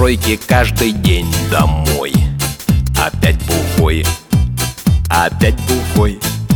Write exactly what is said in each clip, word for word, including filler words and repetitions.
стройки каждый день домой. Опять бухой, опять бухой,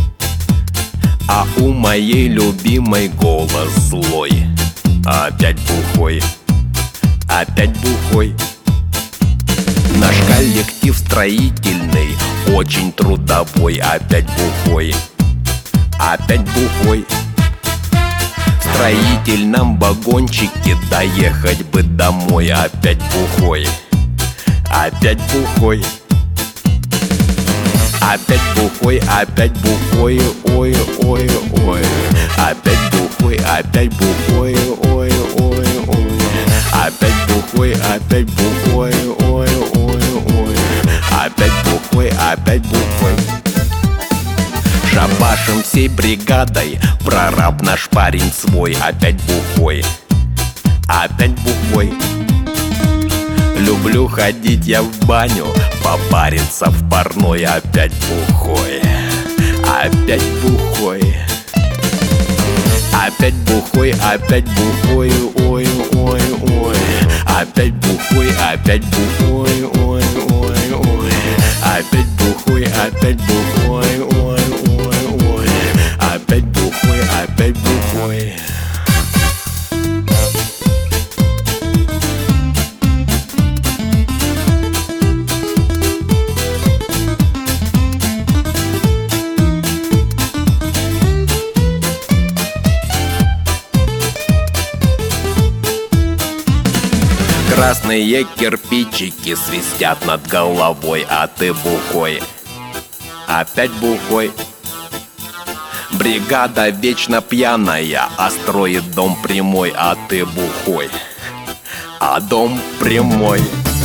а у моей любимой голос злой. Опять бухой, опять бухой. Наш коллектив строительный очень трудовой. Опять бухой, опять бухой. В строительном вагончике доехать бы домой. Опять бухой, опять бухой. Опять бухой, опять бухой, ой, ой, ой. Опять бухой, опять бухой, ой, ой, ой. Опять бухой, опять бухой, ой, ой, ой. Опять бухой, опять бухой. Шабашим всей бригадой, прораб наш парень свой. Опять бухой, опять бухой. Люблю ходить я в баню, попариться в парной. Опять бухой, опять бухой. Опять бухой, опять бухой, ой, ой, ой. Опять бухой, опять бухой, ой, ой, ой. Опять бухой, опять бухой, ой, ой, ой. Опять бухой, опять бухой. Красные кирпичики свистят над головой, а ты бухой, опять бухой. Бригада вечно пьяная, а строит дом прямой, а ты бухой, а дом прямой.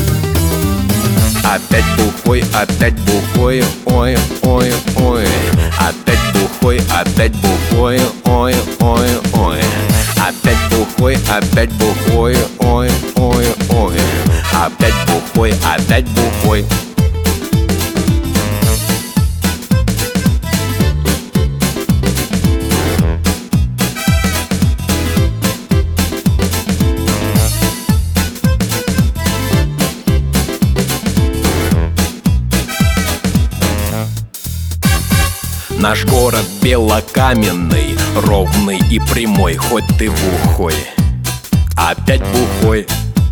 Опять бухой, опять бухой, ой, ой, ой. Опять бухой, опять бухой, ой, ой, ой. Опять бухой, опять бухой, ой, ой, ой. Опять бухой, опять бухой. Наш город белокаменный, ровный и прямой, хоть ты бухой, опять бухой.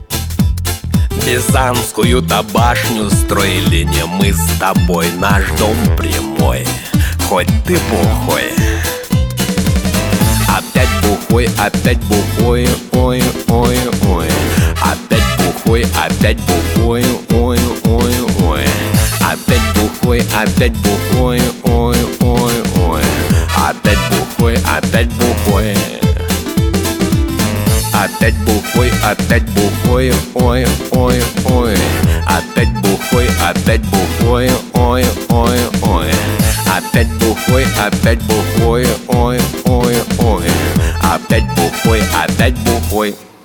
Пизанскую-то башню строили не мы с тобой, наш дом прямой, хоть ты бухой. Опять бухой, опять бухой, ой, ой, ой. Опять бухой, опять бухой, ой, ой, ой. Опять бухой, опять бухой, ой, ой, ой. Опять бухой, опять бухой. Опять бухой, опять бухой, ой, ой, ой. Опять бухой, опять бухой, ой, ой, ой. Опять бухой, опять бухой, ой, ой, ой. Опять бухой, опять бухой.